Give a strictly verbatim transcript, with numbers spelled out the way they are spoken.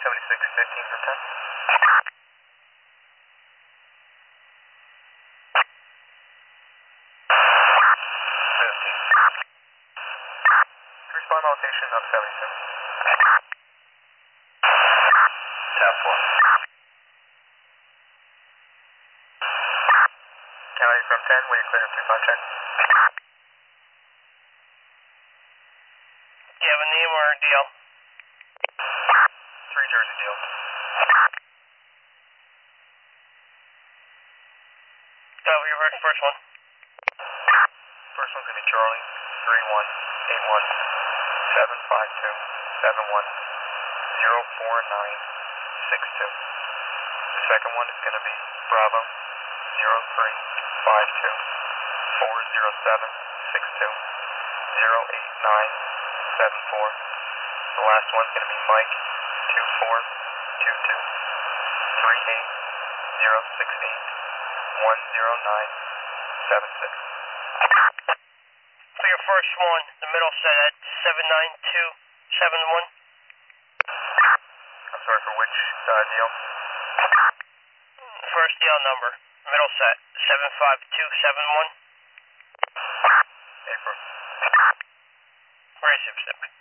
seventy-six fifteen for ten. fifteen. Respond location of seventy-six. Tap four. County from ten, will you clear up three five check? Do you have a name or a deal? Three Jersey deal. Go over your first, first one. First one's gonna be Charlie, three one eight one seven five two seven one zero four nine six two. The second one is gonna be Bravo, zero three five two four zero seven six two zero eight nine seven four. The last one's gonna be Mike, two four two two three eight zero six eight one zero nine seven six. For your first one, the middle set at seven nine two seven one. I'm sorry, for which uh, deal? First deal number, middle set, seven five two seven one. April. Where is it?